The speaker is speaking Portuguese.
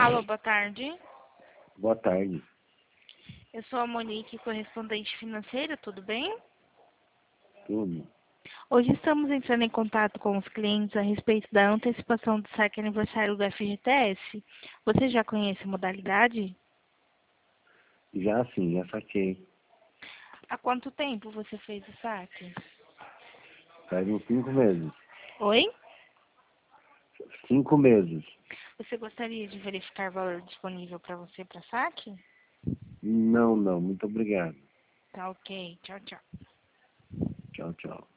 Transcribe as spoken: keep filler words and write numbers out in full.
Alô, boa tarde. Boa tarde. Eu sou a Monique, correspondente financeira, tudo bem? Tudo. Hoje estamos entrando em contato com os clientes a respeito da antecipação do saque aniversário do F G T S. Você já conhece a modalidade? Já sim, já saquei. Há quanto tempo você fez o saque? Faz uns cinco meses. Oi? Cinco meses. Você gostaria de verificar o valor disponível para você para saque? Não, não. Muito obrigado. Tá ok. Tchau, tchau. Tchau, tchau.